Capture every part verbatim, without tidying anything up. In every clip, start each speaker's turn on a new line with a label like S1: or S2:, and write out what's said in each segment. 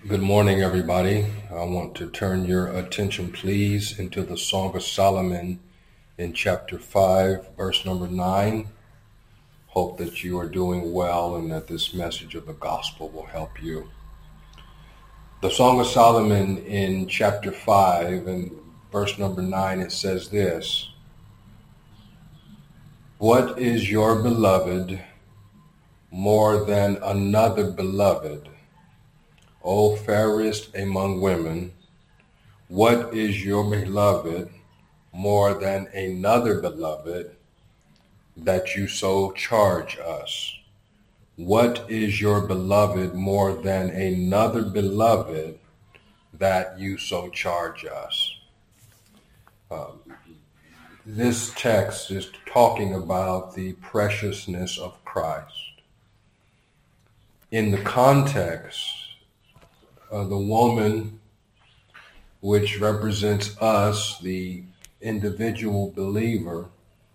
S1: Good morning, everybody. I want to turn your attention, please, into the Song of Solomon in chapter five, verse number nine. Hope that you are doing well and that this message of the gospel will help you. The Song of Solomon in chapter five and verse number nine, it says this: "What is your beloved more than another beloved? O fairest among women, what is your beloved more than another beloved, that you so charge us? What is your beloved more than another beloved, that you so charge us?" Um, this text is talking about the preciousness of Christ. In the context, Uh, the woman, which represents us, the individual believer,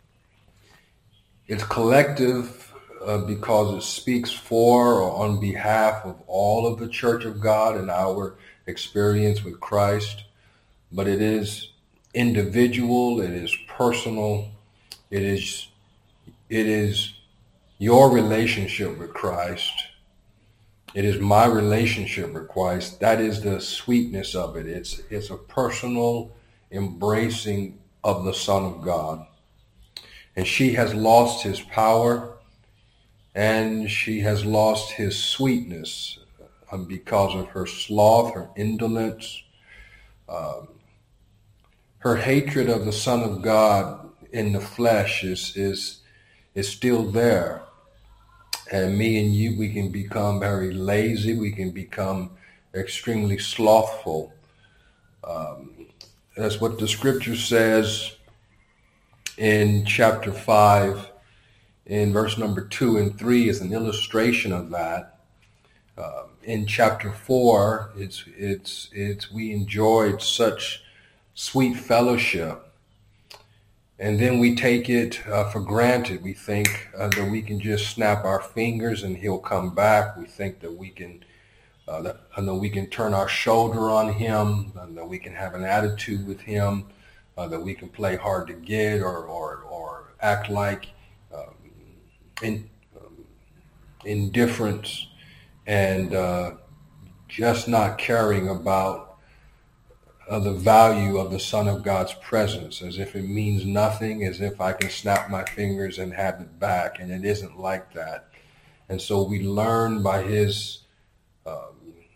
S1: it's collective uh, because it speaks for or on behalf of all of the Church of God and our experience with Christ. But it is individual, it is personal, it is it is your relationship with Christ. It is my relationship with Christ. That is the sweetness of it. It's it's a personal embracing of the Son of God. And she has lost his power, and she has lost his sweetness um, because of her sloth, her indolence, um, her hatred of the Son of God in the flesh is is is still there. And me and you, we can become very lazy. We can become extremely slothful. Um, that's what the scripture says in chapter five, in verse number two and three is an illustration of that. Um, in chapter four, it's it's it's we enjoyed such sweet fellowship. And then we take it uh, for granted. We think uh, that we can just snap our fingers and he'll come back. We think that we can, uh, that, and that we can turn our shoulder on him, and that we can have an attitude with him, uh, that we can play hard to get or or, or act like um, in, um, indifference and uh, just not caring about of the value of the Son of God's presence, as if it means nothing, as if I can snap my fingers and have it back, and it isn't like that. And so we learn by his um,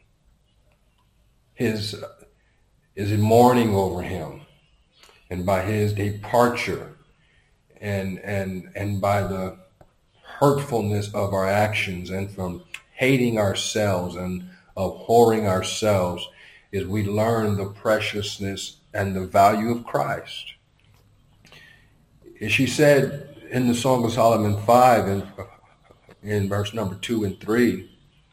S1: his his mourning over him, and by his departure, and and and by the hurtfulness of our actions, and from hating ourselves and abhorring ourselves, is we learn the preciousness and the value of Christ. She said in the Song of Solomon five, in, in verse number two and three,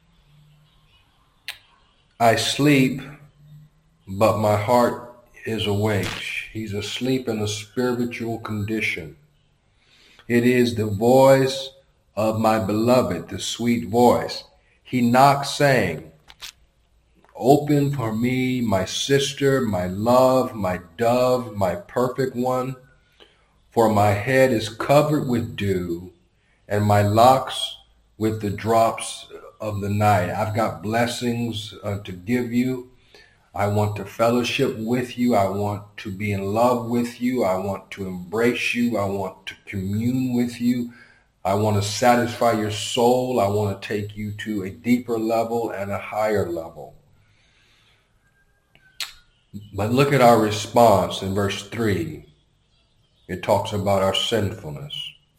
S1: "I sleep, but my heart is awake." He's asleep in a spiritual condition. "It is the voice of my beloved, the sweet voice. He knocks, saying, 'Open for me, my sister, my love, my dove, my perfect one. For my head is covered with dew, and my locks with the drops of the night.'" I've got blessings uh, to give you. I want to fellowship with you. I want to be in love with you. I want to embrace you. I want to commune with you. I want to satisfy your soul. I want to take you to a deeper level and a higher level. But look at our response in verse three. It talks about our sinfulness.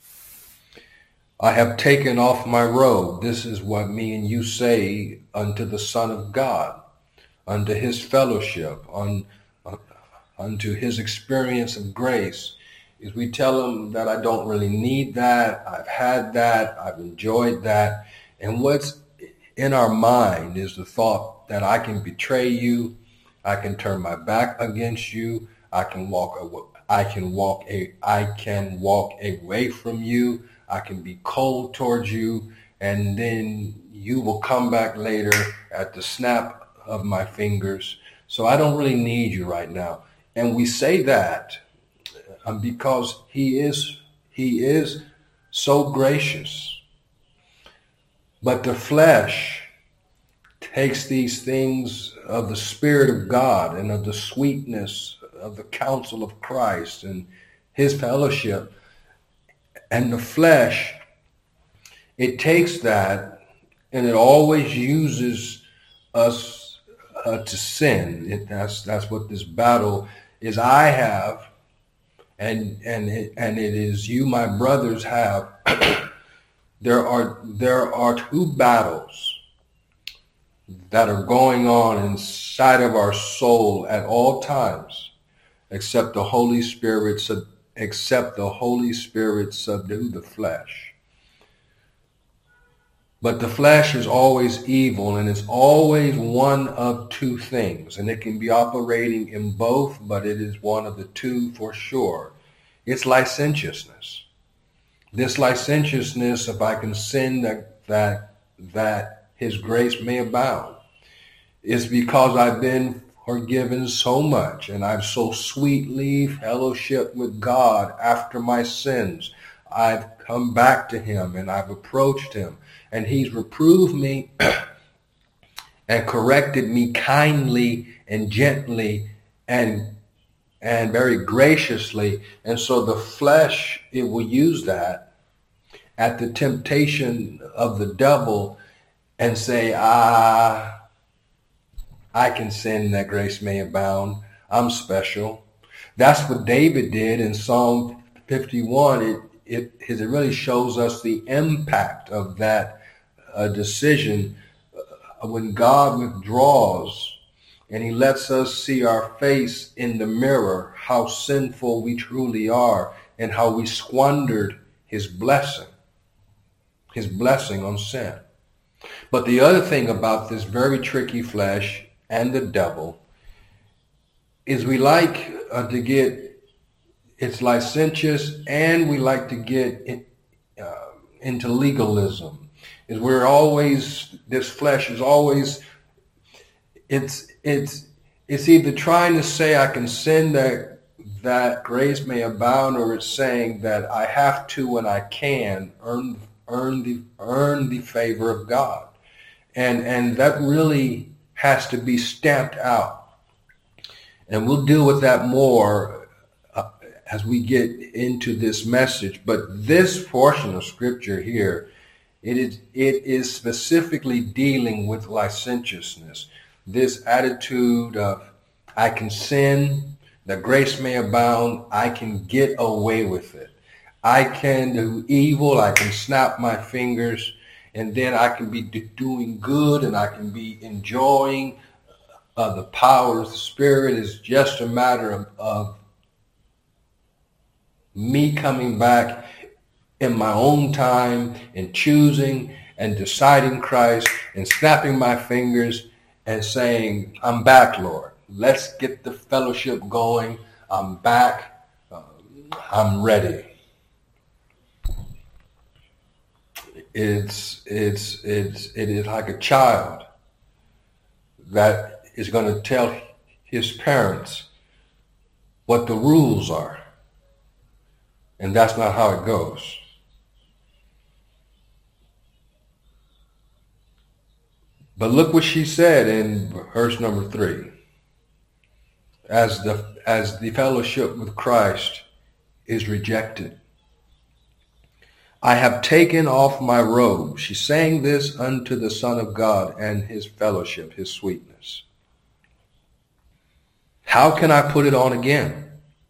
S1: "I have taken off my robe." This is what me and you say unto the Son of God, unto his fellowship, un, uh, unto his experience of grace, is we tell him that I don't really need that. I've had that. I've enjoyed that. And what's in our mind is the thought that I can betray you. I can turn my back against you. I can walk away. I can walk a. I can walk away from you. I can be cold towards you, and then you will come back later at the snap of my fingers. So I don't really need you right now. And we say that um, because he is, he is so gracious. But the flesh takes these things of the Spirit of God and of the sweetness of the counsel of Christ and his fellowship. And the flesh, it takes that and it always uses us uh, to sin. It, that's that's what this battle is. I have, and and it, and it is you, my brothers, have. there are there are two battles that are going on inside of our soul at all times, except the Holy Spirit. Sub, except the Holy Spirit subdue the flesh. But the flesh is always evil, and it's always one of two things. And it can be operating in both, but it is one of the two for sure. It's licentiousness. This licentiousness, if I can sin that that that his grace may abound, is because I've been forgiven so much, and I've so sweetly fellowshiped with God after my sins. I've come back to him, and I've approached him, and he's reproved me and corrected me kindly and gently and and very graciously. And so the flesh, it will use that at the temptation of the devil and say, ah, I can sin that grace may abound. I'm special. That's what David did in Psalm fifty-one. It, it, it really shows us the impact of that uh, decision uh, when God withdraws and he lets us see our face in the mirror, how sinful we truly are and how we squandered his blessing, his blessing on sin. But the other thing about this very tricky flesh and the devil is we like uh, to get, it's licentious, and we like to get in, uh, into legalism. Is we're always, this flesh is always, it's it's it's either trying to say I can sin that that grace may abound, or it's saying that I have to and I can earn earn the earn the favor of God, and and that really has to be stamped out. And we'll deal with that more uh, as we get into this message. But this portion of scripture here, it is it is specifically dealing with licentiousness. This attitude of I can sin, that grace may abound, I can get away with it. I can do evil, I can snap my fingers, and then I can be doing good, and I can be enjoying uh, the power of the Spirit. It's just a matter of, of me coming back in my own time and choosing and deciding Christ and snapping my fingers and saying, I'm back, Lord. Let's get the fellowship going. I'm back. Um, I'm ready. It's it's it's it is like a child that is going to tell his parents what the rules are, and that's not how it goes. But look what she said in verse number three. As the as the fellowship with Christ is rejected, I have taken off my robe. She's saying this unto the Son of God and his fellowship, his sweetness. How can I put it on again?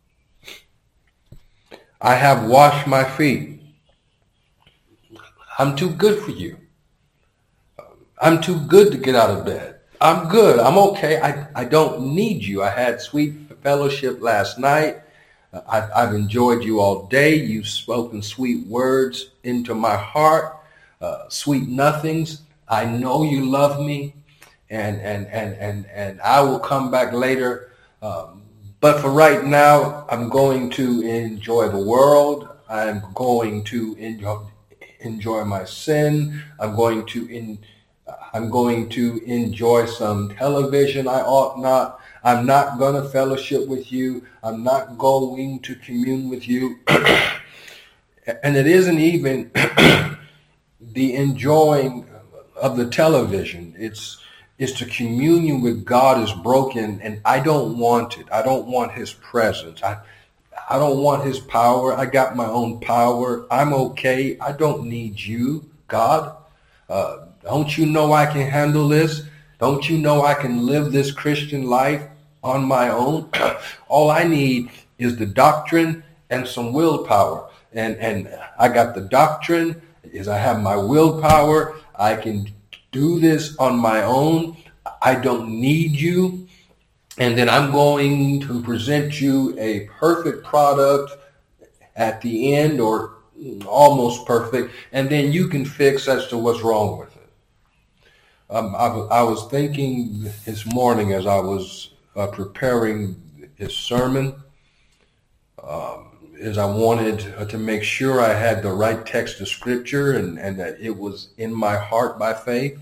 S1: I have washed my feet. I'm too good for you. I'm too good to get out of bed. I'm good. I'm okay. I, I don't need you. I had sweet fellowship last night. I, I've enjoyed you all day. You've spoken sweet words into my heart, uh, sweet nothings. I know you love me, and and and and and I will come back later. Um, but for right now, I'm going to enjoy the world. I'm going to enjoy enjoy my sin. I'm going to in, I'm going to enjoy some television I ought not. I'm not going to fellowship with you. I'm not going to commune with you. And it isn't even the enjoying of the television. It's it's the communion with God is broken, and I don't want it. I don't want his presence. I I don't want his power. I got my own power. I'm okay. I don't need you, God. Uh, don't you know I can handle this? Don't you know I can live this Christian life on my own? All I need is the doctrine and some willpower. And and I got the doctrine, is I have my willpower. I can do this on my own. I don't need you. And then I'm going to present you a perfect product at the end, or almost perfect, and then you can fix as to what's wrong with it. Um, I, I was thinking this morning as I was uh, preparing his sermon, um, is I wanted uh, to make sure I had the right text of scripture and, and that it was in my heart by faith.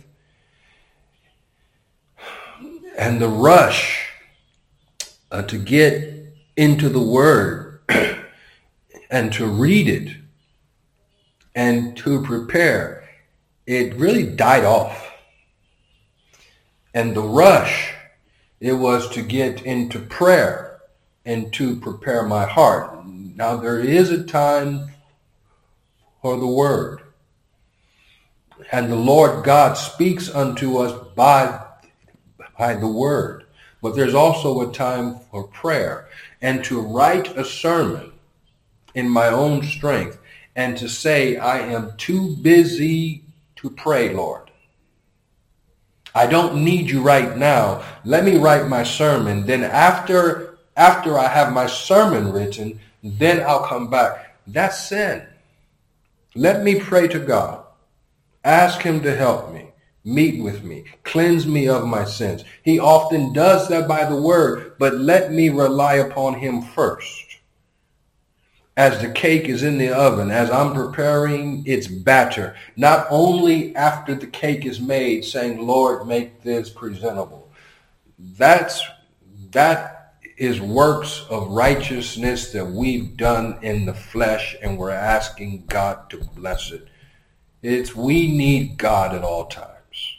S1: And the rush uh, to get into the word and to read it and to prepare, it really died off. And the rush, it was to get into prayer and to prepare my heart. Now there is a time for the word. And the Lord God speaks unto us by, by the word. But there's also a time for prayer. And to write a sermon in my own strength and to say, I am too busy to pray, Lord. I don't need you right now. Let me write my sermon. Then after, after I have my sermon written, then I'll come back. That's sin. Let me pray to God. Ask him to help me. Meet with me. Cleanse me of my sins. He often does that by the word, but let me rely upon him first. As the cake is in the oven, as I'm preparing its batter, not only after the cake is made, saying, Lord, make this presentable. That's, that is works of righteousness that we've done in the flesh, and we're asking God to bless it. It's, we need God at all times.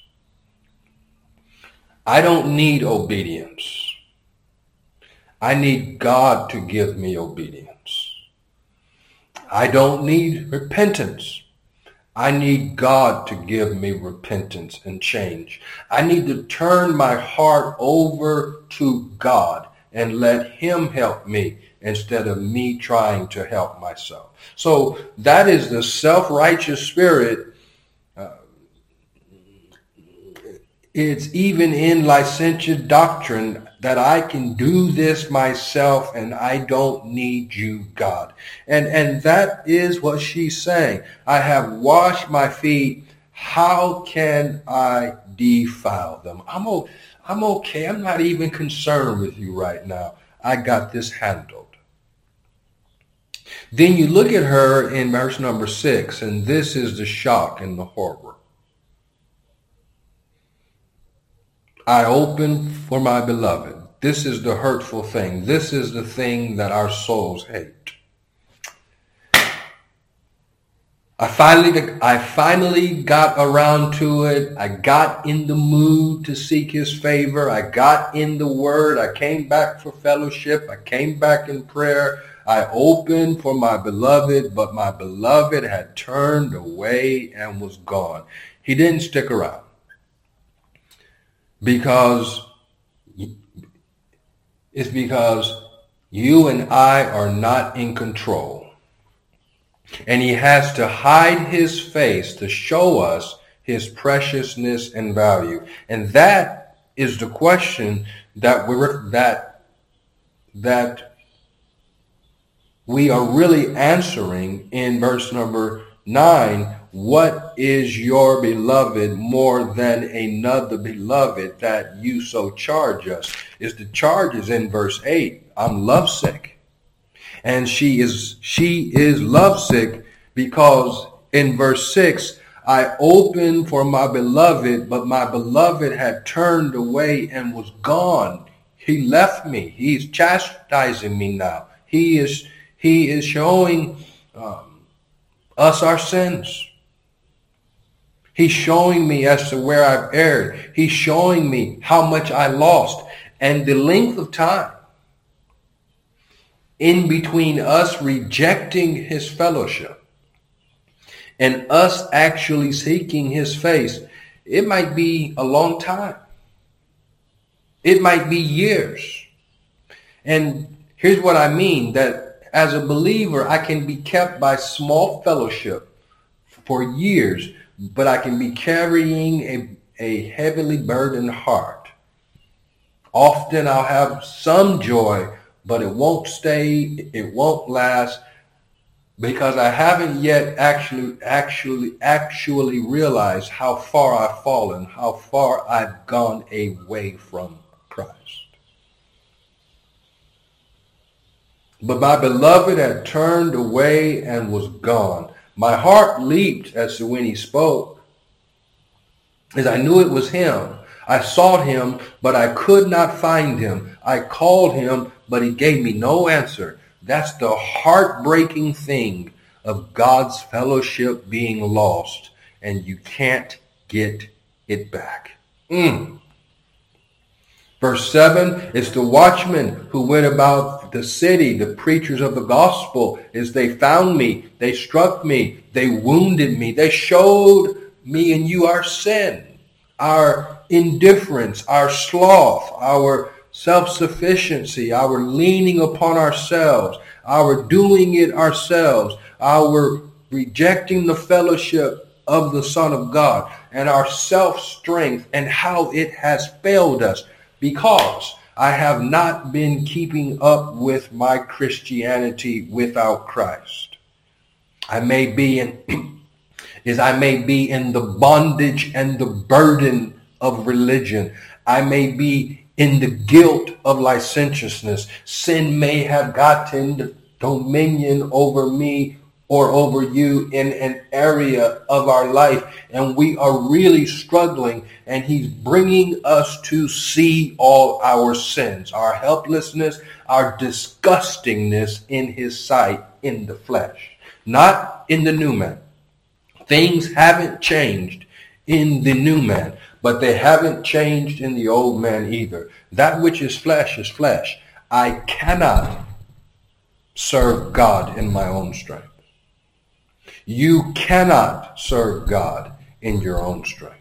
S1: I don't need obedience. I need God to give me obedience. I don't need repentance. I need God to give me repentance and change. I need to turn my heart over to God and let him help me instead of me trying to help myself. So that is the self-righteous spirit. Uh, it's even in licentious doctrine that I can do this myself and I don't need you, God. And and that is what she's saying. I have washed my feet. How can I defile them? I'm, o- I'm okay. I'm not even concerned with you right now. I got this handled. Then you look at her in verse number six, and this is the shock and the horror. I open for my beloved. This is the hurtful thing. This is the thing that our souls hate. I finally, I finally got around to it. I got in the mood to seek his favor. I got in the word. I came back for fellowship. I came back in prayer. I opened for my beloved, but my beloved had turned away and was gone. He didn't stick around. Because it's because you and I are not in control. And he has to hide his face to show us his preciousness and value. And that is the question that we're that that we are really answering in verse number nine. What is your beloved more than another beloved that you so charge us? Is the charge is in verse eight. I'm lovesick. And she is she is lovesick because in verse six, I opened for my beloved, but my beloved had turned away and was gone. He left me. He's chastising me now. He is, he is showing um, us our sins. He's showing me as to where I've erred. He's showing me how much I lost and the length of time in between us rejecting his fellowship and us actually seeking his face. It might be a long time. It might be years. And here's what I mean, that as a believer, I can be kept by small fellowship for years, but I can be carrying a, a heavily burdened heart. Often I'll have some joy, but it won't stay, it won't last, because I haven't yet actually, actually, actually realized how far I've fallen, how far I've gone away from Christ. But my beloved had turned away and was gone. My heart leaped as to when he spoke, as I knew it was him. I sought him, but I could not find him. I called him, but he gave me no answer. That's the heartbreaking thing of God's fellowship being lost, and you can't get it back. Mm. Verse seven, it's the watchmen who went about the city, the preachers of the gospel, as they found me, they struck me, they wounded me, they showed me and you our sin, our indifference, our sloth, our self-sufficiency, our leaning upon ourselves, our doing it ourselves, our rejecting the fellowship of the Son of God, and our self-strength and how it has failed us because I have not been keeping up with my Christianity without Christ. I may be in is I may be in the bondage and the burden of religion. I may be in the guilt of licentiousness. Sin may have gotten dominion over me or over you in an area of our life, and we are really struggling, and he's bringing us to see all our sins, our helplessness, our disgustingness in his sight in the flesh, not in the new man. Things haven't changed in the new man, but they haven't changed in the old man either. That which is flesh is flesh. I cannot serve God in my own strength. You cannot serve God in your own strength.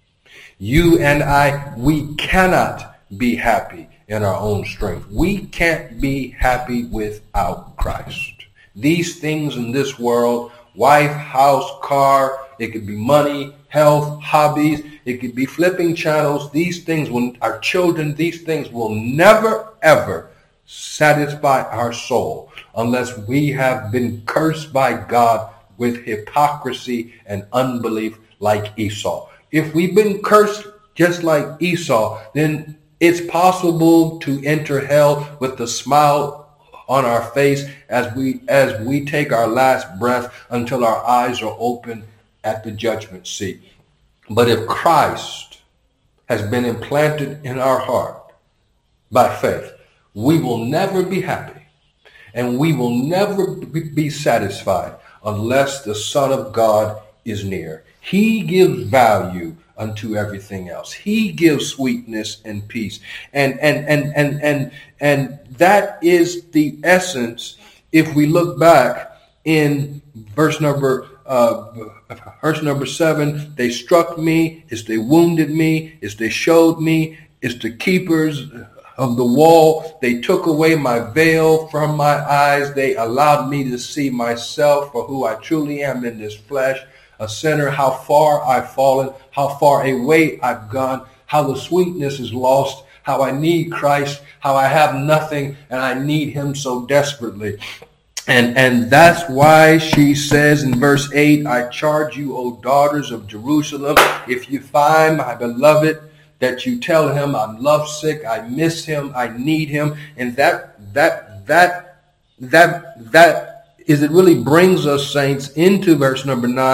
S1: You and I, we cannot be happy in our own strength. We can't be happy without Christ. These things in this world, wife, house, car, it could be money, health, hobbies, it could be flipping channels. These things, when our children, these things will never, ever satisfy our soul unless we have been cursed by God with hypocrisy and unbelief like Esau. If we've been cursed just like Esau, then it's possible to enter hell with a smile on our face as we as we take our last breath until our eyes are open at the judgment seat. But if Christ has been implanted in our heart by faith, we will never be happy and we will never be satisfied unless the Son of God is near. He gives value unto everything else. He gives sweetness and peace. And and and and and and that is the essence. If we look back in verse number uh, verse number seven, they struck me, as they wounded me, as they showed me, as the keepers of the wall. They took away my veil from my eyes. They allowed me to see myself for who I truly am in this flesh, a sinner, how far I've fallen, how far away I've gone, how the sweetness is lost, how I need Christ, how I have nothing and I need him so desperately. And, and that's why she says in verse eight, I charge you, O daughters of Jerusalem, if you find my beloved, that you tell him I'm lovesick, I miss him, I need him. And that, that, that, that, that is, it really brings us, saints, into verse number nine,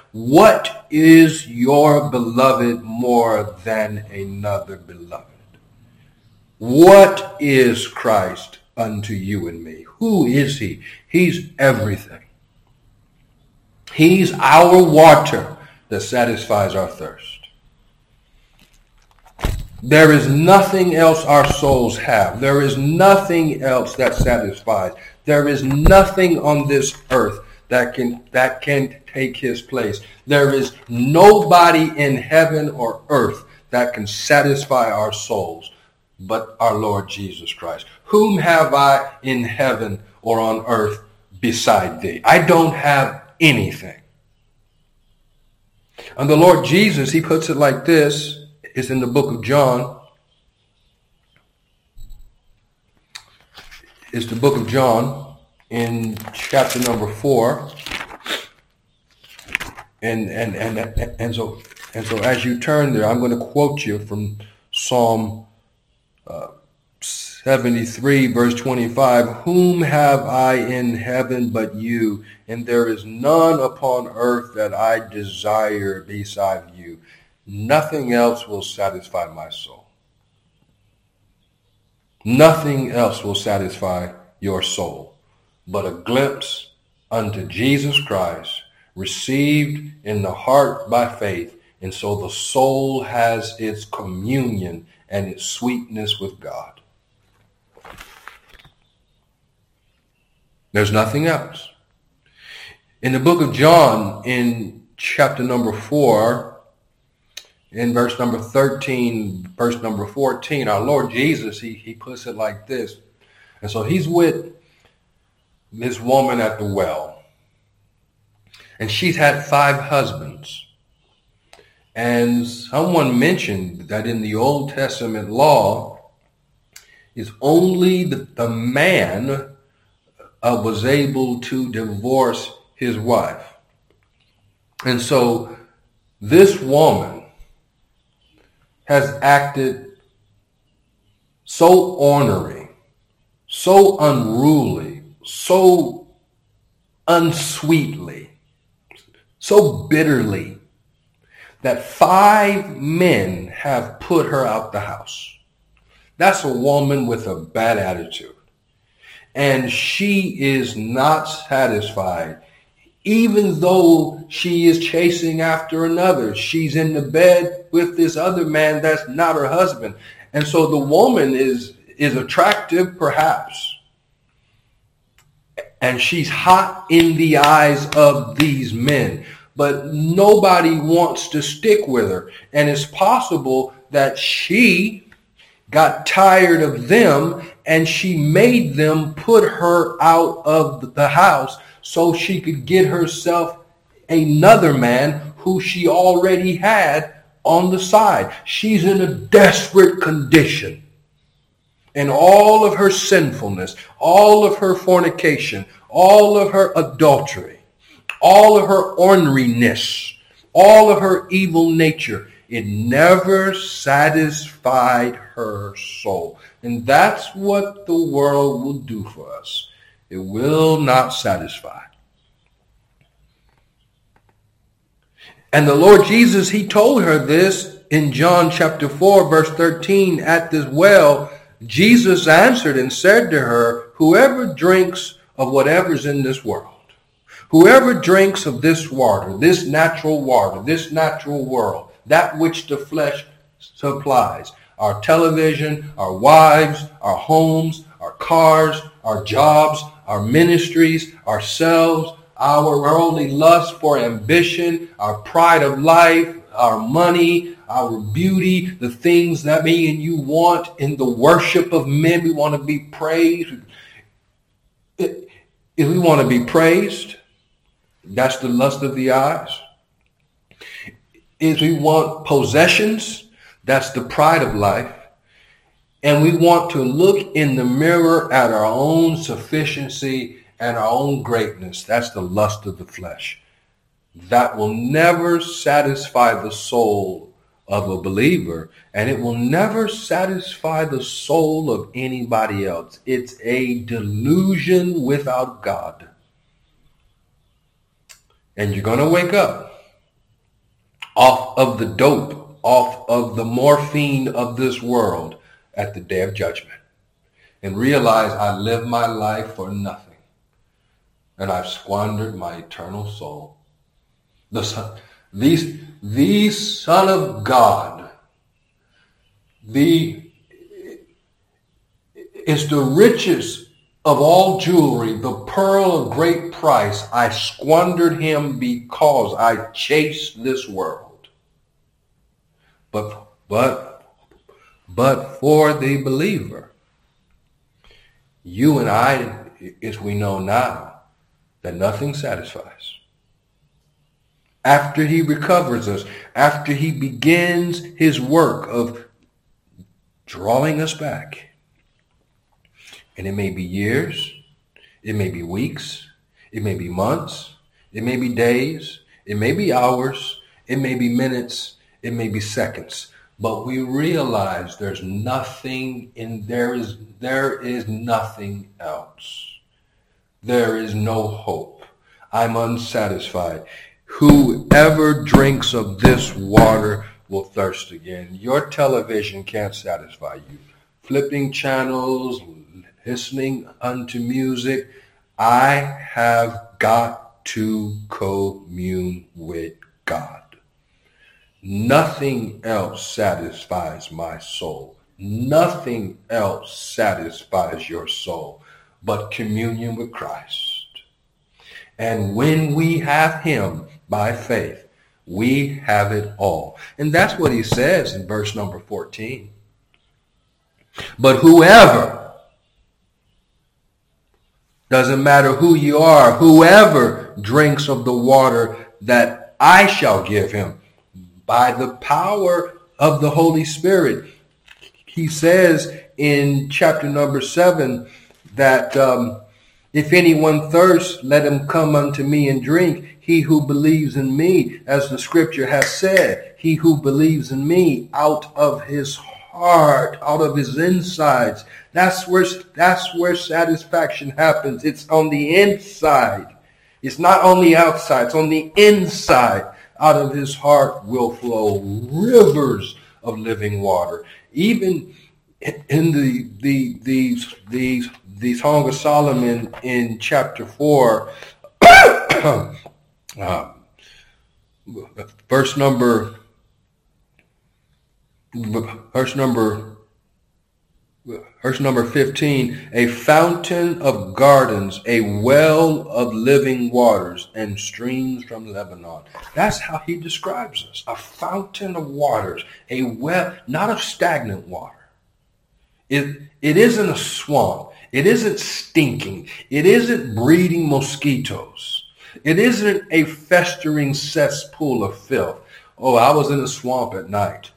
S1: What is your beloved more than another beloved? What is Christ unto you and me? Who is he? He's everything. He's our water that satisfies our thirst. There is nothing else our souls have. There is nothing else that satisfies. There is nothing on this earth that can that can take his place. There is nobody in heaven or earth that can satisfy our souls but our Lord Jesus Christ. Whom have I in heaven or on earth beside thee? I don't have anything. And the Lord Jesus, he puts it like this. It's in the book of John. It's the book of John in chapter number four. And and and and so and so as you turn there, I'm going to quote you from Psalm uh, seventy-three, verse twenty-five. Whom have I in heaven but you? And there is none upon earth that I desire beside you. Nothing else will satisfy my soul. Nothing else will satisfy your soul but a glimpse unto Jesus Christ, received in the heart by faith. And so the soul has its communion and its sweetness with God. There's nothing else. In the book of John, in chapter number four, in verse number thirteen, verse number fourteen, our Lord Jesus, he, he puts it like this. And so he's with this woman at the well. And she's had five husbands. And someone mentioned that in the Old Testament law, is only the, the man uh, was able to divorce his wife. And so this woman has acted so ornery, so unruly, so unsweetly, so bitterly, that five men have put her out the house. That's a woman with a bad attitude. And she is not satisfied. Even though she is chasing after another, she's in the bed with this other man that's not her husband. And so the woman is, is attractive, perhaps. And she's hot in the eyes of these men. But nobody wants to stick with her. And it's possible that she got tired of them and she made them put her out of the house so she could get herself another man who she already had on the side. She's in a desperate condition. And all of her sinfulness, all of her fornication, all of her adultery, all of her orneriness, all of her evil nature, it never satisfied her soul. And that's what the world will do for us. It will not satisfy. And the Lord Jesus, he told her this in John chapter four, verse thirteen. At this well, Jesus answered and said to her, whoever drinks of whatever's in this world, whoever drinks of this water, this natural water, this natural world, that which the flesh supplies, our television, our wives, our homes, our cars, our jobs, our ministries, ourselves, our worldly lust for ambition, our pride of life, our money, our beauty, the things that me and you want in the worship of men. We want to be praised. If we want to be praised, that's the lust of the eyes. If we want possessions, that's the pride of life. And we want to look in the mirror at our own sufficiency and our own greatness. That's the lust of the flesh. That will never satisfy the soul of a believer, and it will never satisfy the soul of anybody else. It's a delusion without God. And you're going to wake up off of the dope, off of the morphine of this world at the day of judgment, and realize I lived my life for nothing, and I've squandered my eternal soul. The son, these, these Son of God, the is the richest of all jewelry, the pearl of great price. I squandered him because I chased this world. But, but, but for the believer, you and I, as we know now, that nothing satisfies. After he recovers us, after he begins his work of drawing us back, and it may be years, it may be weeks, it may be months, it may be days, it may be hours, it may be minutes, it may be seconds. But we realize there's nothing in there is there is nothing else. There is no hope. I'm unsatisfied. Whoever drinks of this water will thirst again. Your television can't satisfy you. Flipping channels, listening unto music. I have got to commune with God. Nothing else satisfies my soul. Nothing else satisfies your soul but communion with Christ. And when we have him by faith, we have it all. And that's what he says in verse number fourteen. But whoever, doesn't matter who you are, whoever drinks of the water that I shall give him by the power of the Holy Spirit. He says in chapter number seven that um, if anyone thirsts, let him come unto me and drink. He who believes in me, as the scripture has said, he who believes in me, out of his heart, out of his insides. That's where, that's where satisfaction happens. It's on the inside. It's not on the outside. It's on the inside. Out of his heart will flow rivers of living water. Even in the the these these the Song of Solomon in chapter four, uh, verse number verse number verse number fifteen, a fountain of gardens, a well of living waters, and streams from Lebanon. That's how he describes us. A fountain of waters, a well, not of stagnant water. It, it isn't a swamp. It isn't stinking. It isn't breeding mosquitoes. It isn't a festering cesspool of filth. Oh, I was in a swamp at night.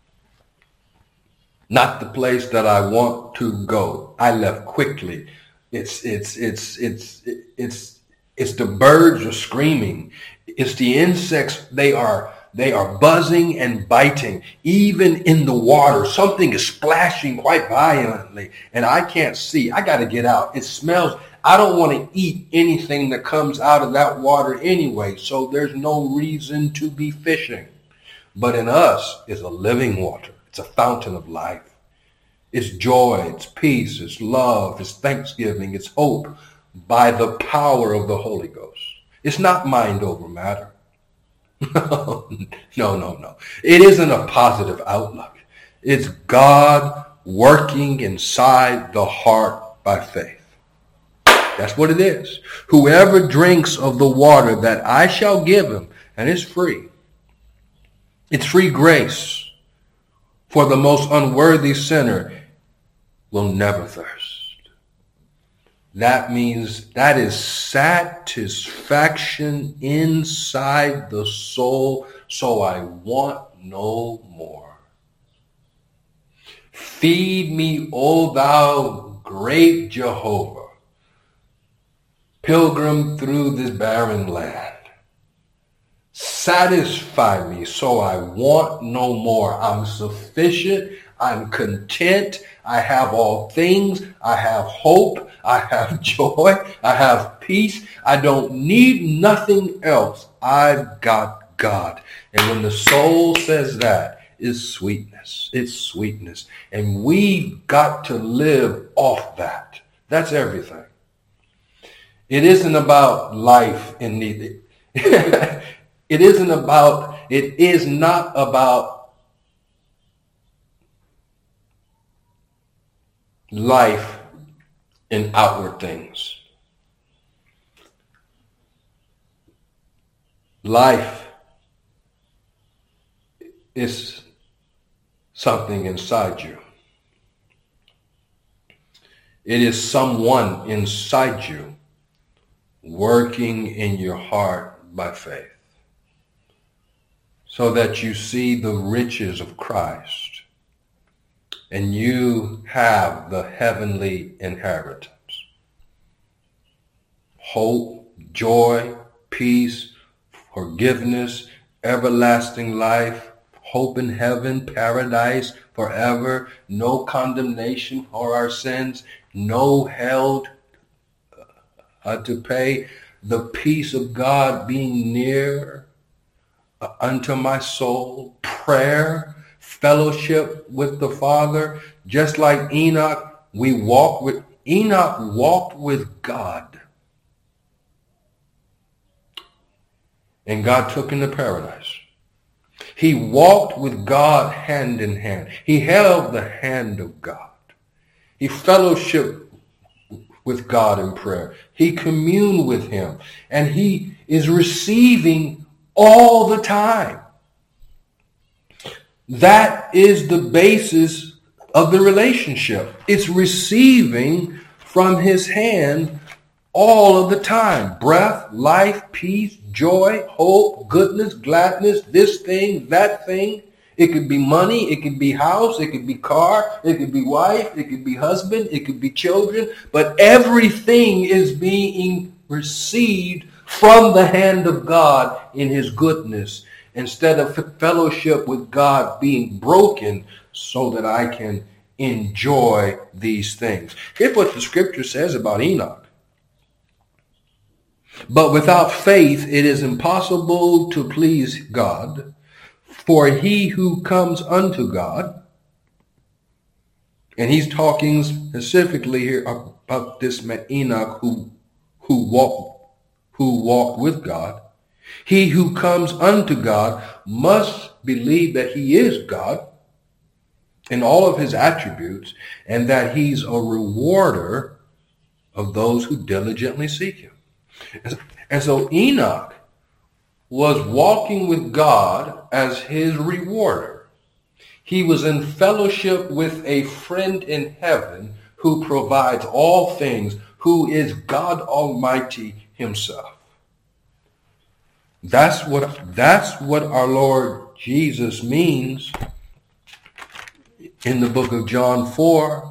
S1: Not the place that I want to go. I left quickly. It's it's it's it's it's it's the birds are screaming. It's the insects. They are they are buzzing and biting. Even in the water, something is splashing quite violently, and I can't see. I got to get out. It smells. I don't want to eat anything that comes out of that water anyway. So there's no reason to be fishing. But in us is a living water. It's a fountain of life. It's joy, it's peace, it's love, it's thanksgiving, it's hope by the power of the Holy Ghost. It's not mind over matter. no, no, no. It isn't a positive outlook. It's God working inside the heart by faith. That's what it is. Whoever drinks of the water that I shall give him, and it's free. It's free grace. For the most unworthy sinner will never thirst. That means that is satisfaction inside the soul, so I want no more. Feed me, O thou great Jehovah, pilgrim through this barren land. Satisfy me so I want no more. I'm sufficient. I'm content. I have all things. I have hope. I have joy. I have peace. I don't need nothing else. I've got God. And when the soul says that, it's sweetness. It's sweetness. And we've got to live off that. That's everything. It isn't about life in need. It isn't about, it is not about life in outward things. Life is something inside you. It is someone inside you working in your heart by faith so that you see the riches of Christ and you have the heavenly inheritance. Hope, joy, peace, forgiveness, everlasting life, hope in heaven, paradise forever, no condemnation for our sins, no hell uh, to pay, the peace of God being near uh, unto my soul, prayer, fellowship with the Father, just like Enoch, we walk with, Enoch walked with God. And God took him to paradise. He walked with God hand in hand. He held the hand of God. He fellowshiped with God in prayer. He communed with him. And he is receiving all the time. That is the basis of the relationship. It's receiving from his hand all of the time. Breath, life, peace, joy, hope, goodness, gladness, this thing, that thing. It could be money, it could be house, it could be car, it could be wife, it could be husband, it could be children. But everything is being received from the hand of God in his goodness, instead of fellowship with God being broken so that I can enjoy these things. Here's what the scripture says about Enoch. But without faith, it is impossible to please God. For he who comes unto God, and he's talking specifically here about this man Enoch who, who walked, who walked with God. He who comes unto God must believe that he is God in all of his attributes, and that he's a rewarder of those who diligently seek him. And so Enoch was walking with God as his rewarder. He was in fellowship with a friend in heaven who provides all things, who is God Almighty himself. That's what, that's what our Lord Jesus means in the book of John four.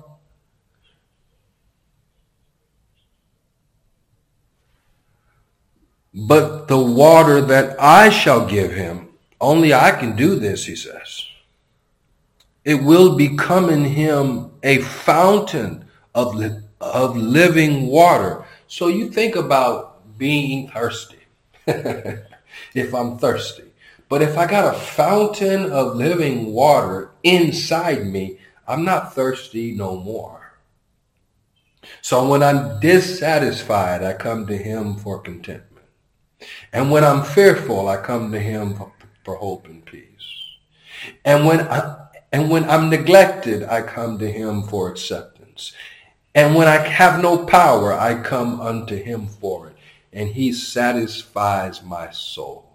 S1: But the water that I shall give him, only I can do this, he says. It will become in him a fountain of, li- of living water. So you think about being thirsty. If I'm thirsty. But if I got a fountain of living water inside me, I'm not thirsty no more. So when I'm dissatisfied, I come to him for contentment. And when I'm fearful, I come to him for, for hope and peace. And when I, and when I'm neglected, I come to him for acceptance. And when I have no power, I come unto him for it. And he satisfies my soul.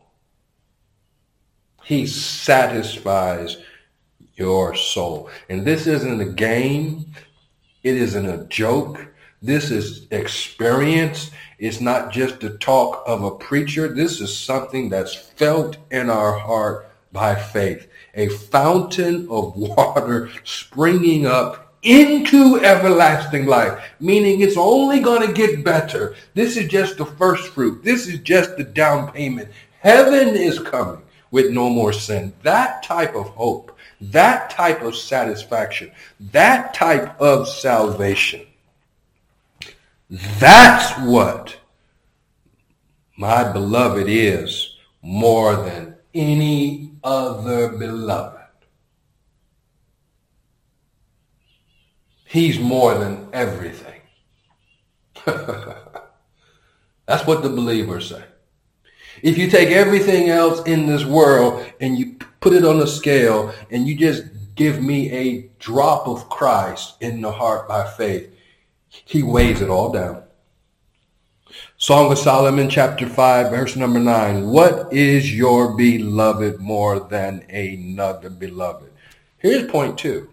S1: He satisfies your soul. And this isn't a game. It isn't a joke. This is experience. It's not just the talk of a preacher. This is something that's felt in our heart by faith. A fountain of water springing up into everlasting life, meaning it's only going to get better. This is just the first fruit. This is just the down payment. Heaven is coming with no more sin. That type of hope, that type of satisfaction, that type of salvation. That's what my beloved is more than any other beloved. He's more than everything. That's what the believers say. If you take everything else in this world and you put it on a scale and you just give me a drop of Christ in the heart by faith, he weighs it all down. Song of Solomon, chapter five, verse number nine. What is your beloved more than another beloved? Here's point two.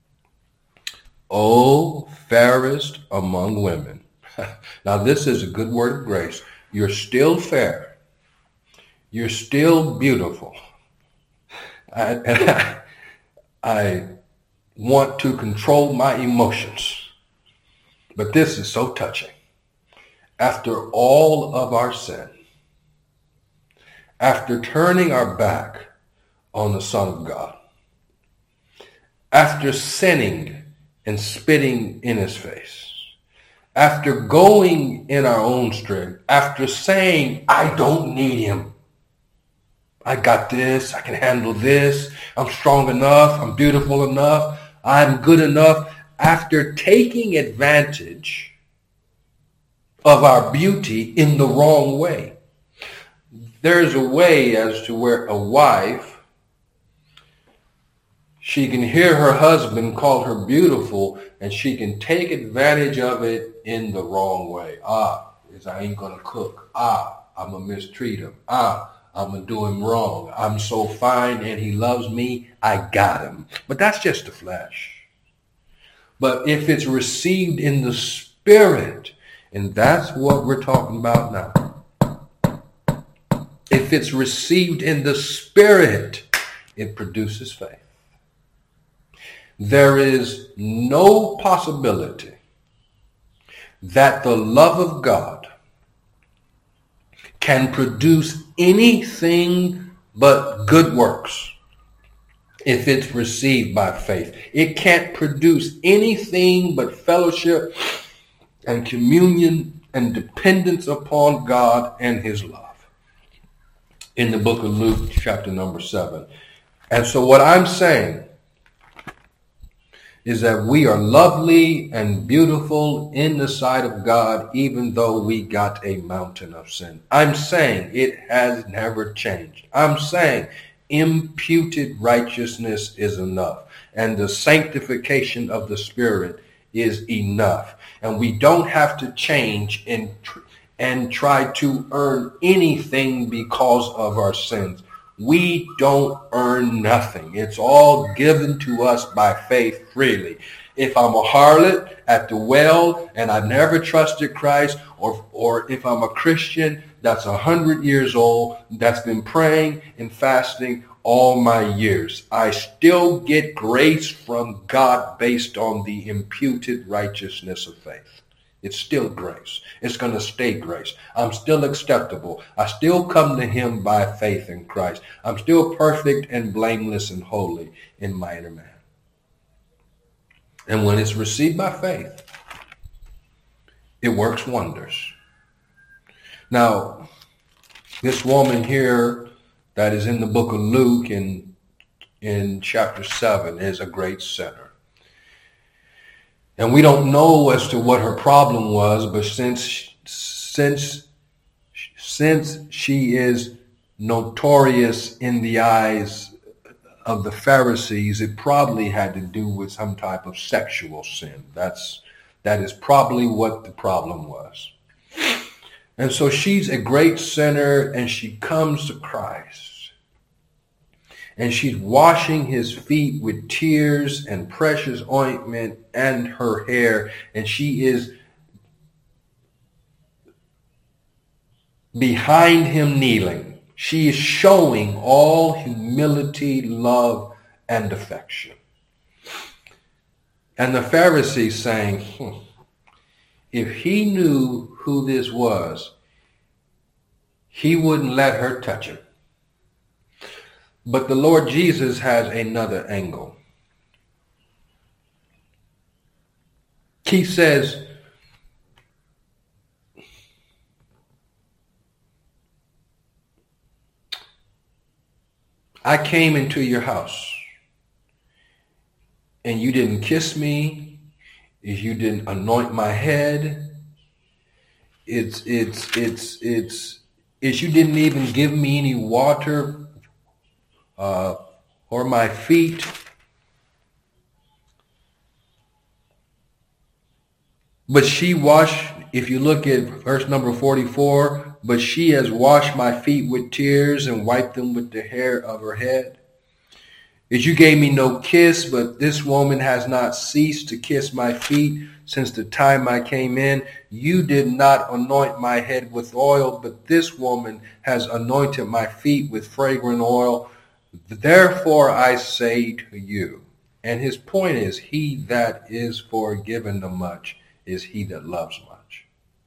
S1: O fairest among women. Now this is a good word of grace. You're still fair. You're still beautiful. I, and I, I want to control my emotions. But this is so touching. After all of our sin, after turning our back on the Son of God, after sinning and spitting in his face, after going in our own strength, after saying, I don't need him. I got this. I can handle this. I'm strong enough. I'm beautiful enough. I'm good enough. After taking advantage of our beauty in the wrong way. There's a way as to where a wife, she can hear her husband call her beautiful and she can take advantage of it in the wrong way. Ah, is I ain't gonna cook. Ah, I'm gonna mistreat him. Ah, I'm gonna do him wrong. I'm so fine and he loves me. I got him. But that's just the flesh. But if it's received in the spirit, and that's what we're talking about now. If it's received in the spirit, it produces faith. There is no possibility that the love of God can produce anything but good works if it's received by faith. It can't produce anything but fellowship and communion and dependence upon God and his love. In the book of Luke, chapter number seven. And so what I'm saying is that we are lovely and beautiful in the sight of God, even though we got a mountain of sin. I'm saying it has never changed. I'm saying imputed righteousness is enough, and the sanctification of the Spirit is enough. And we don't have to change and, tr- and try to earn anything because of our sins. We don't earn nothing. It's all given to us by faith freely. If I'm a harlot at the well and I never trusted Christ, or, or if I'm a Christian that's a hundred years old, that's been praying and fasting all my years, I still get grace from God based on the imputed righteousness of faith. It's still grace. It's going to stay grace. I'm still acceptable. I still come to him by faith in Christ. I'm still perfect and blameless and holy in my inner man. And when it's received by faith, it works wonders. Now, this woman here that is in the book of Luke in, in chapter seven is a great sinner. And we don't know as to what her problem was, but since since since she is notorious in the eyes of the Pharisees, it probably had to do with some type of sexual sin. That's that is probably what the problem was. And so she's a great sinner, and she comes to Christ. And she's washing his feet with tears and precious ointment and her hair. And she is behind him kneeling. She is showing all humility, love, and affection. And the Pharisees saying, hmm, if he knew who this was, he wouldn't let her touch him. But the Lord Jesus has another angle. He says, I came into your house and you didn't kiss me, if you didn't anoint my head, it's, it's, it's, it's, it's you didn't even give me any water uh, or my feet. But she washed, if you look at verse number forty-four, but she has washed my feet with tears and wiped them with the hair of her head. As you gave me no kiss, but this woman has not ceased to kiss my feet since the time I came in. You did not anoint my head with oil, but this woman has anointed my feet with fragrant oil. Therefore I say to you, and his point is, he that is forgiven the much is he that loves much.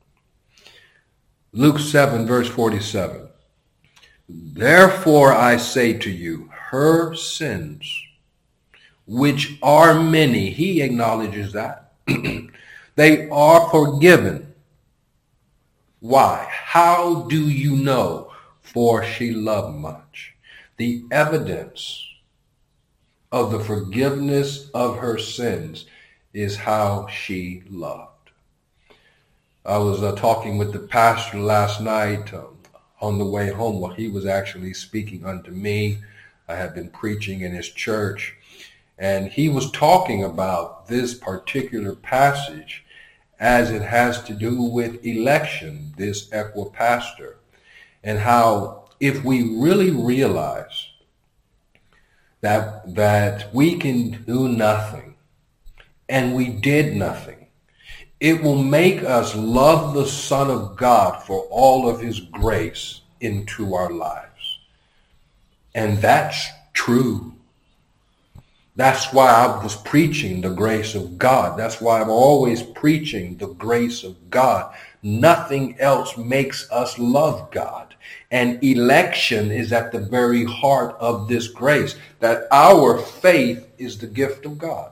S1: Luke seven, verse forty-seven. Therefore I say to you, her sins, which are many, he acknowledges that, they are forgiven. Why? How do you know? For she loved much. The evidence of the forgiveness of her sins is how she loved. I was uh, talking with the pastor last night um, on the way home. Well, he was actually speaking unto me. I had been preaching in his church, and he was talking about this particular passage as it has to do with election, this equipastor, and how if we really realize that that we can do nothing and we did nothing, it will make us love the Son of God for all of his grace into our lives. And that's true. That's why I was preaching the grace of God. That's why I'm always preaching the grace of God. Nothing else makes us love God. And election is at the very heart of this grace, that our faith is the gift of God.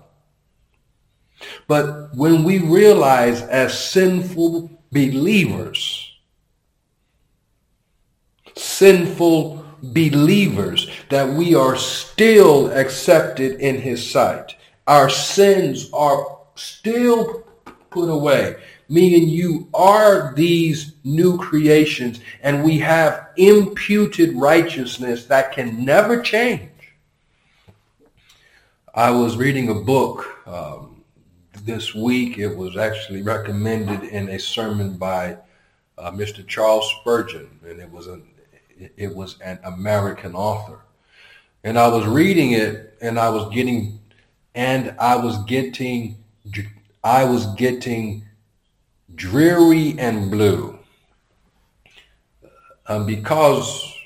S1: But when we realize as sinful believers, sinful believers, that we are still accepted in his sight, our sins are still put away. Me and you are these new creations, and we have imputed righteousness that can never change. I was reading a book um, this week. It was actually recommended in a sermon by uh, Mister Charles Spurgeon, and it was an it was an American author. And I was reading it, and I was getting, and I was getting, I was getting dreary and blue, um, because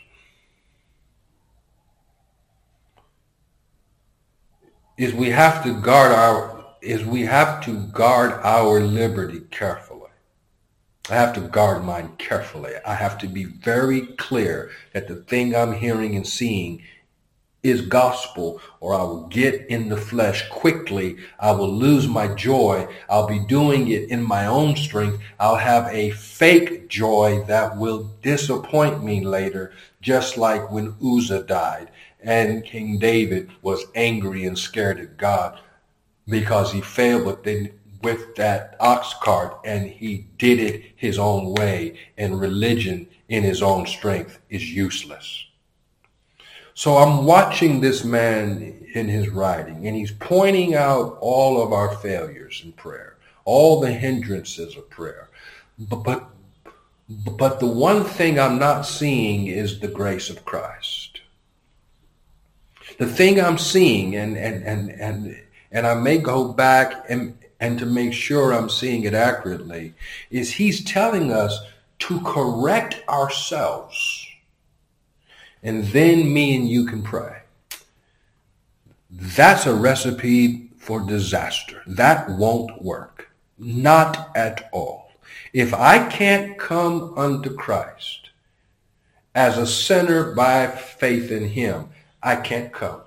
S1: is we have to guard our is we have to guard our liberty carefully. I have to guard mine carefully. I have to be very clear that the thing I'm hearing and seeing is gospel, or I will get in the flesh quickly. I will lose my joy. I'll be doing it in my own strength. I'll have a fake joy that will disappoint me later, just like when Uzzah died and King David was angry and scared at God because he failed with the with that ox cart, and he did it his own way, and religion in his own strength is useless. So I'm watching this man in his writing, and he's pointing out all of our failures in prayer, all the hindrances of prayer. But, but, but the one thing I'm not seeing is the grace of Christ. The thing I'm seeing, and and and and, and I may go back and and to make sure I'm seeing it accurately, is he's telling us to correct ourselves, and then me and you can pray. That's a recipe for disaster. That won't work. Not at all. If I can't come unto Christ as a sinner by faith in him, I can't come.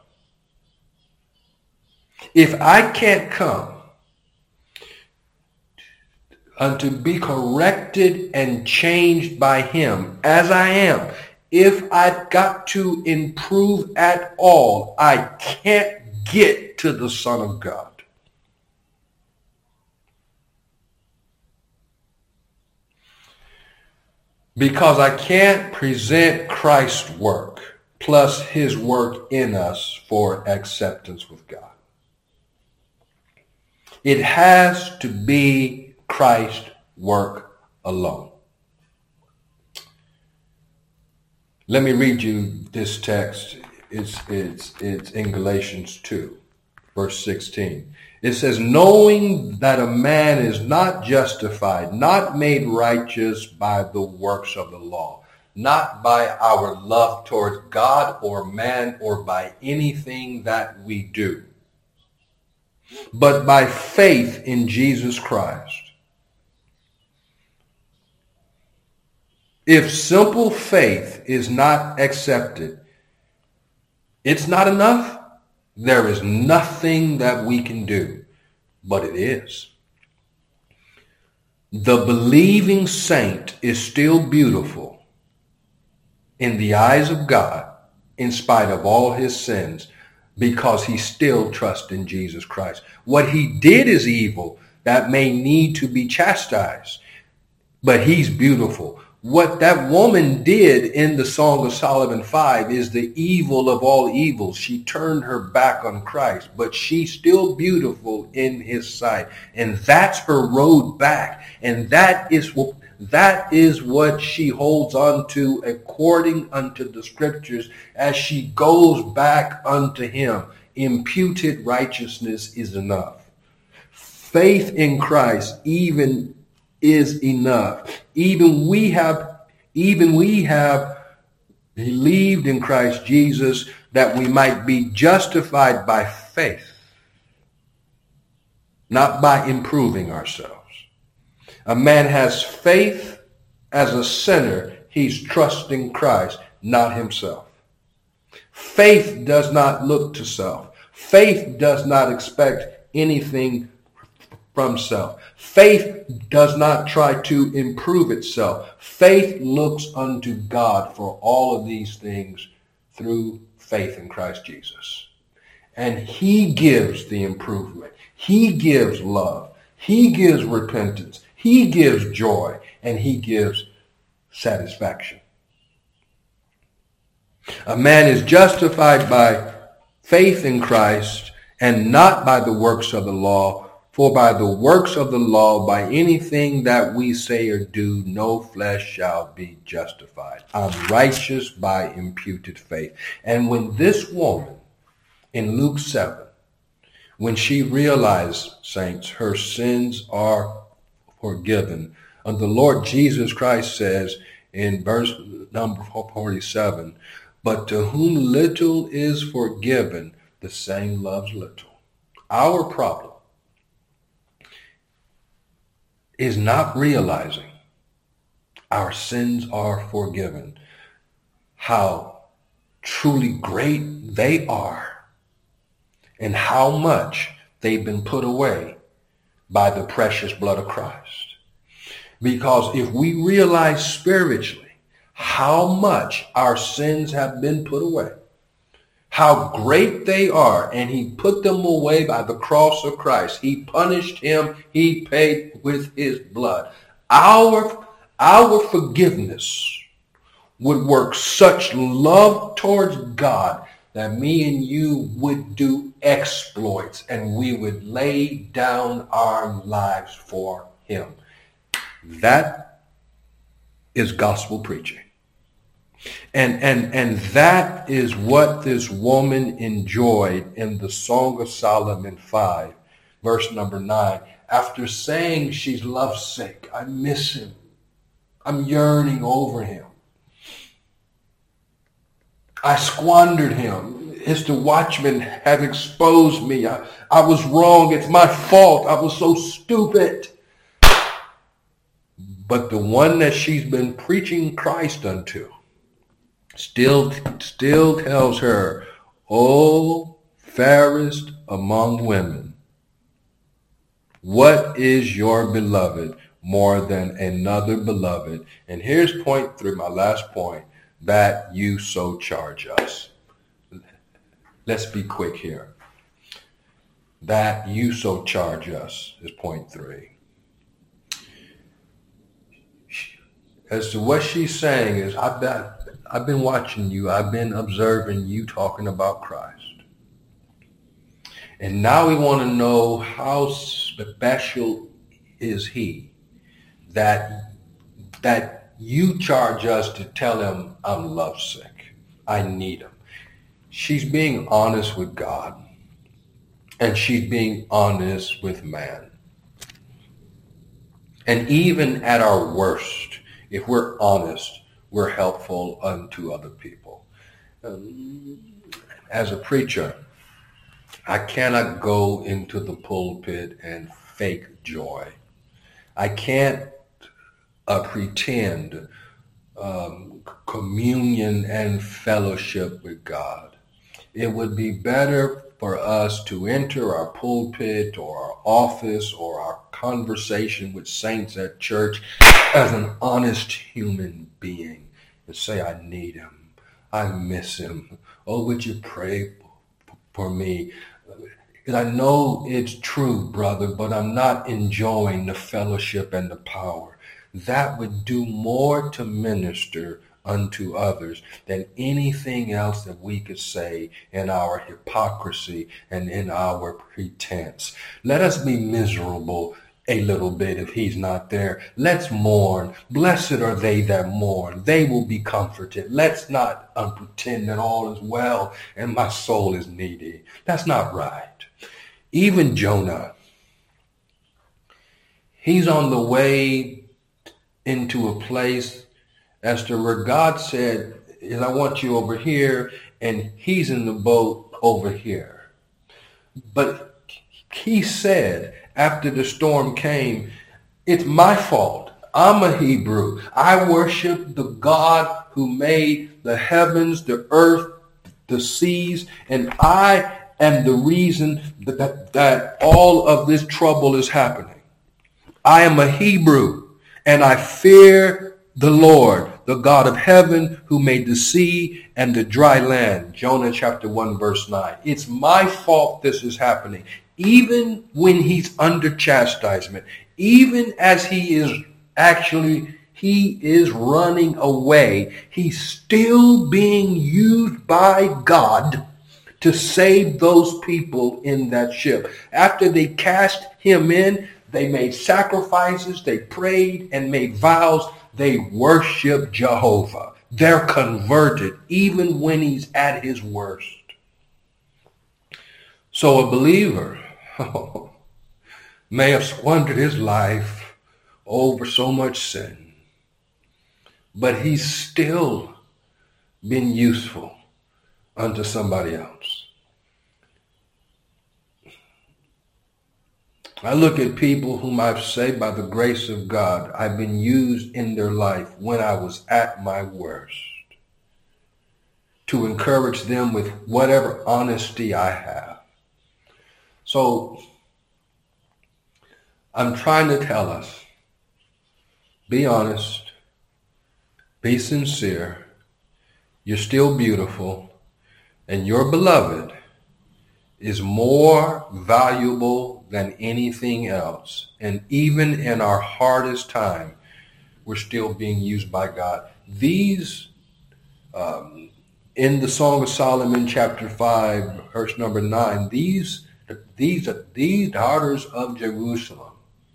S1: If I can't come and to be corrected and changed by him as I am, if I've got to improve at all, I can't get to the Son of God. Because I can't present Christ's work plus his work in us for acceptance with God. It has to be Christ's work alone. Let me read you this text. It's, it's, it's in Galatians two, verse sixteen. It says, knowing that a man is not justified, not made righteous by the works of the law, not by our love towards God or man or by anything that we do, but by faith in Jesus Christ. If simple faith is not accepted, it's not enough. There is nothing that we can do, but it is. The believing saint is still beautiful in the eyes of God in spite of all his sins because he still trusts in Jesus Christ. What he did is evil that may need to be chastised, but he's beautiful. What that woman did in the Song of Solomon five is the evil of all evils. She turned her back on Christ, but she's still beautiful in his sight. And that's her road back. And that is what, that is what she holds on to according unto the scriptures as she goes back unto him. Imputed righteousness is enough. Faith in Christ even is enough. Even we have, even we have believed in Christ Jesus that we might be justified by faith, not by improving ourselves. A man has faith as a sinner. He's trusting Christ, not himself. Faith does not look to self. Faith does not expect anything from self. Faith does not try to improve itself. Faith looks unto God for all of these things through faith in Christ Jesus. And he gives the improvement. He gives love. He gives repentance. He gives joy. And he gives satisfaction. A man is justified by faith in Christ and not by the works of the law. For by the works of the law, by anything that we say or do, no flesh shall be justified. I'm righteous by imputed faith. And when this woman in Luke seven, when she realized, saints, her sins are forgiven, and the Lord Jesus Christ says in verse number forty-seven, but to whom little is forgiven, the same loves little. Our problem is not realizing our sins are forgiven, how truly great they are, and how much they've been put away by the precious blood of Christ. Because if we realize spiritually how much our sins have been put away, how great they are, and he put them away by the cross of Christ. He punished him. He paid with his blood. Our, our forgiveness would work such love towards God that me and you would do exploits and we would lay down our lives for him. That is gospel preaching. And, and, and that is what this woman enjoyed in the Song of Solomon five, verse number nine. After saying she's lovesick, I miss him. I'm yearning over him. I squandered him. As the watchman had exposed me. I, I was wrong. It's my fault. I was so stupid. But the one that she's been preaching Christ unto still, still tells her, O fairest among women, what is your beloved more than another beloved? And here's point three, my last point. that you so charge us. Let's be quick here. That you so charge us is point three. As to what she's saying is, I've been, I've been watching you. I've been observing you talking about Christ. And now we want to know how special is he that, that you charge us to tell him I'm lovesick. I need him. She's being honest with God. And she's being honest with man. And even at our worst, if we're honest, we're helpful unto other people. Um, as a preacher, I cannot go into the pulpit and fake joy. I can't uh, pretend um, communion and fellowship with God. It would be better for us to enter our pulpit or our office or our conversation with saints at church as an honest human being and say, I need him. I miss him. Oh, would you pray for me? And I know it's true, brother, but I'm not enjoying the fellowship and the power. That would do more to minister unto others than anything else that we could say in our hypocrisy and in our pretense. Let us be miserable a little bit if he's not there. Let's mourn. Blessed are they that mourn. They will be comforted. Let's not um, pretend that all is well and my soul is needy. That's not right. Even Jonah, he's on the way into a place as to where God said, I want you over here, and he's in the boat over here. But he said, after the storm came, it's my fault. I'm a Hebrew. I worship the God who made the heavens, the earth, the seas, and I am the reason that, that, that all of this trouble is happening. I am a Hebrew, and I fear the Lord, the God of heaven, who made the sea and the dry land. Jonah chapter one, verse nine. It's my fault this is happening. Even when he's under chastisement, even as he is actually, he is running away, he's still being used by God to save those people in that ship. After they cast him in, they made sacrifices, they prayed and made vows. They worship Jehovah. They're converted even when he's at his worst. So a believer oh, may have squandered his life over so much sin, but he's still been useful unto somebody else. I look at people whom I've saved by the grace of God. I've been used in their life when I was at my worst to encourage them with whatever honesty I have. So I'm trying to tell us, be honest, be sincere, you're still beautiful, and your beloved is more valuable than anything else. And even in our hardest time, we're still being used by God. These, um, in the Song of Solomon, chapter five, verse number nine, these, these, these daughters of Jerusalem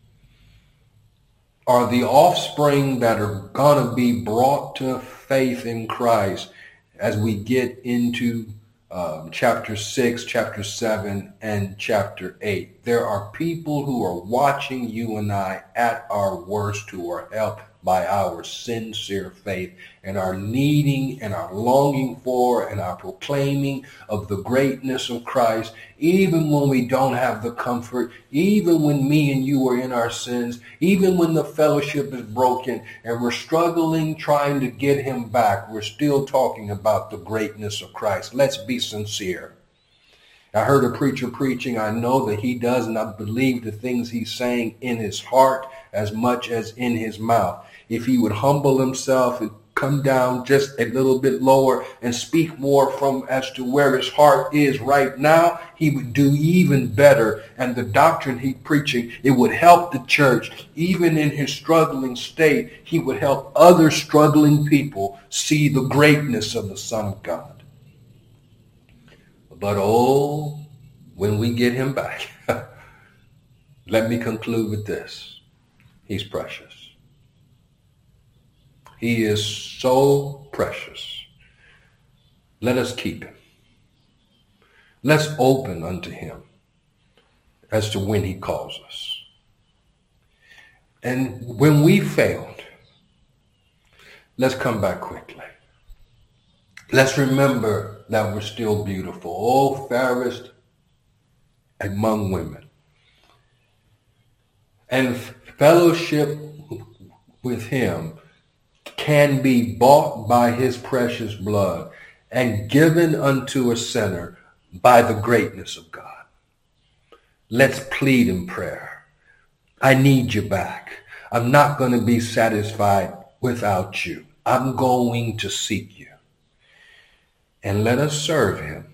S1: are the offspring that are going to be brought to faith in Christ as we get into Um, chapter six, chapter seven, and chapter eight. There are people who are watching you and I at our worst, who are helped by our sincere faith and our needing and our longing for and our proclaiming of the greatness of Christ, even when we don't have the comfort, even when me and you are in our sins, even when the fellowship is broken and we're struggling trying to get him back, we're still talking about the greatness of Christ. Let's be sincere. I heard a preacher preaching. I know that he does not believe the things he's saying in his heart as much as in his mouth. If he would humble himself come down just a little bit lower and speak more from as to where his heart is right now, he would do even better. And the doctrine he's preaching, it would help the church. Even in his struggling state, he would help other struggling people see the greatness of the Son of God. But oh, when we get him back, let me conclude with this. He's precious. He is so precious. Let us keep him. Let's open unto him as to when he calls us. And when we failed, let's come back quickly. Let's remember that we're still beautiful. Oh, fairest among women. And fellowship with him can be bought by his precious blood and given unto a sinner by the greatness of God. Let's plead in prayer. I need you back. I'm not going to be satisfied without you. I'm going to seek you. And let us serve him.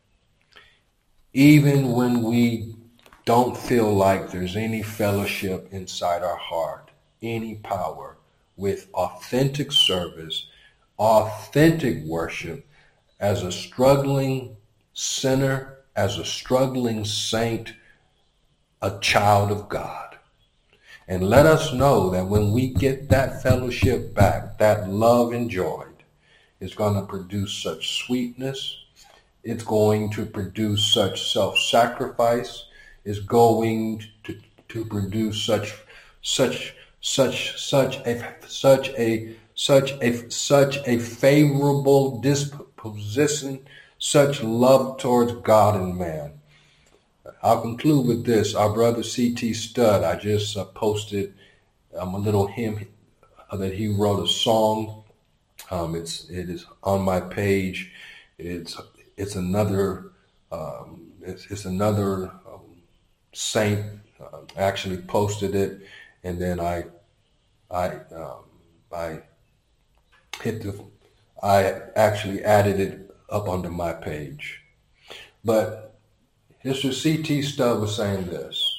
S1: Even when we don't feel like there's any fellowship inside our heart, any power, with authentic service, authentic worship, as a struggling sinner, as a struggling saint, a child of God. And let us know that when we get that fellowship back, that love enjoyed is going to produce such sweetness. It's going to produce such self-sacrifice. It's going to, to produce such, such, such, such a, such a, such a, such a favorable disposition, such love towards God and man. I'll conclude with this. Our brother C T Studd, I just uh, posted um, a little hymn uh, that he wrote, a song. Um, it's it is on my page. It's it's another um, it's, it's another um, saint uh, actually posted it, and then I I um, I hit the I actually added it up onto my page, but Mister C T Studd was saying this: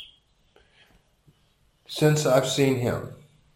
S1: since I've seen him,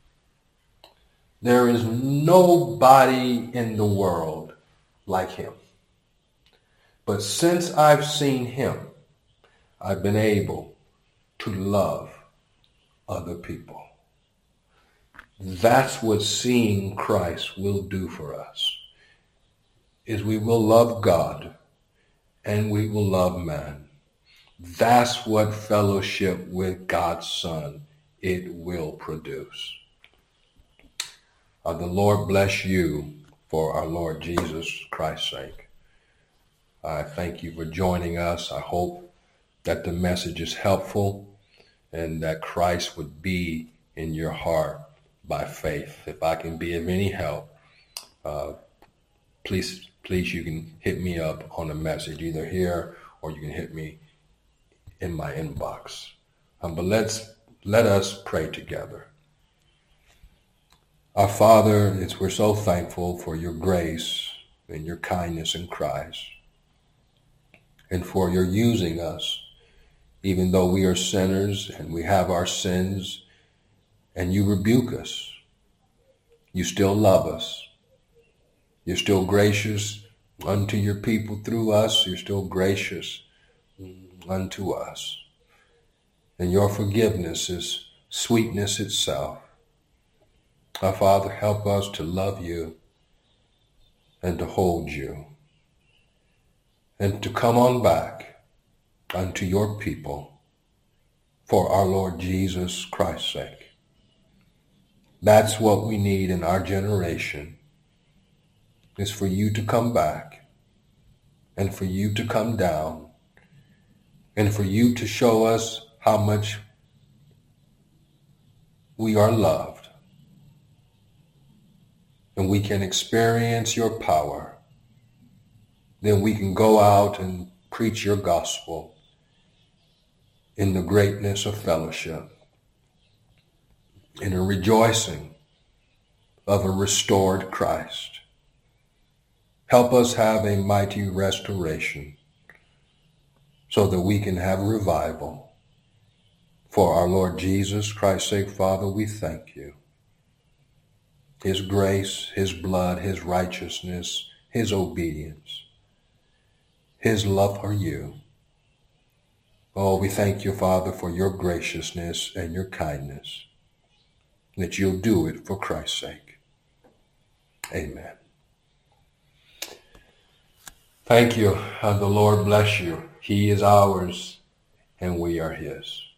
S1: there is nobody in the world like him. But since I've seen him, I've been able to love other people. That's what seeing Christ will do for us, is we will love God and we will love man. That's what fellowship with God's Son it will produce. Uh, the Lord bless you for our Lord Jesus Christ's sake. I thank you for joining us. I hope that the message is helpful and that Christ would be in your heart by faith. If I can be of any help, uh, please, please, you can hit me up on a message either here or you can hit me in my inbox. Um, but let's let us pray together. Our Father, it's, we're so thankful for your grace and your kindness in Christ, and for your using us, even though we are sinners and we have our sins, and you rebuke us. You still love us. You're still gracious unto your people through us. You're still gracious unto us. And your forgiveness is sweetness itself. Our Father, help us to love you and to hold you and to come on back unto your people for our Lord Jesus Christ's sake. That's what we need in our generation, is for you to come back and for you to come down and for you to show us how much we are loved. And we can experience your power. Then we can go out and preach your gospel in the greatness of fellowship, in a rejoicing of a restored Christ. Help us have a mighty restoration so that we can have revival. For our Lord Jesus Christ's sake, Father, we thank you. His grace, his blood, his righteousness, his obedience, his love for you. Oh, we thank you, Father, for your graciousness and your kindness, that you'll do it for Christ's sake. Amen. Thank you. Uh, the Lord bless you. He is ours, and we are his.